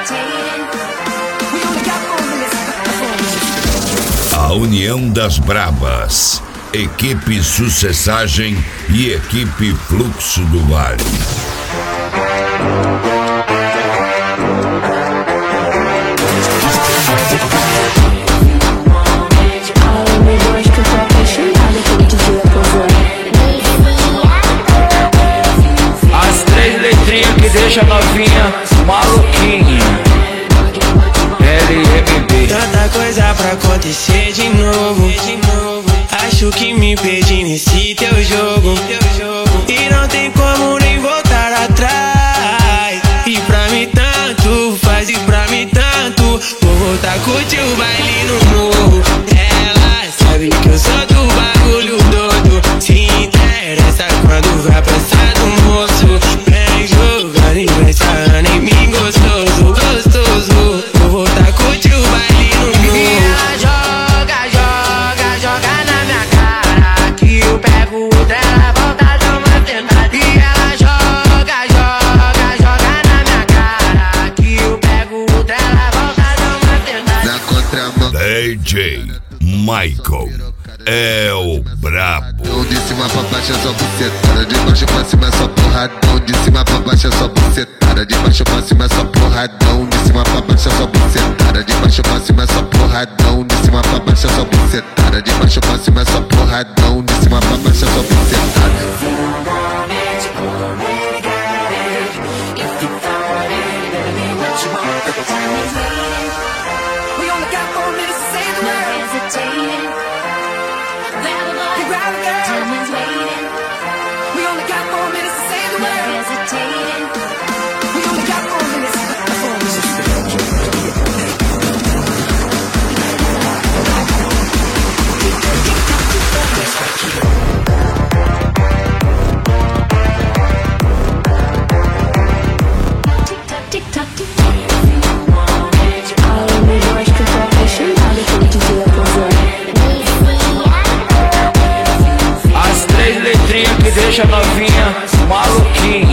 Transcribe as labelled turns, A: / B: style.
A: A união das brabas, equipe Sucessagem e equipe Fluxo do Vale.
B: As três letrinhas que deixa novinha maluquinha. LMB.
C: Tanta coisa pra acontecer de novo. Acho que me perdi nesse teu jogo. E não tem como nem voltar atrás. E pra mim tanto faz, e pra mim tanto. Vou voltar a curtir o baile no morro. Ela sabe que eu sou do bagulho todo. Se interessa quando vai passar do moço. Vem jogando e vem sarrando em mim gostoso, gostoso. Vou voltar a curtir o baile no morro. E ela joga, joga, joga na minha cara. Que eu pego o dela, volta a dar uma tentada. E ela joga, joga, joga na minha cara. Que eu pego o dela, volta a dar uma tentada.
D: Na contramão
A: DJ Michael é o brabo.
D: de cima pra baixo é só bucetada, de baixo pra cima é só porradão. De cima pra baixo é só bucetada, de baixo pra cima é só porradão. De cima pra baixo é só bucetada, de baixo pra cima é só porradão. De cima pra baixo é só bucetada, de baixo pra cima é só porradão. De cima pra baixo é só bucetada.
B: As três letrinhas que deixa novinha maluquinha.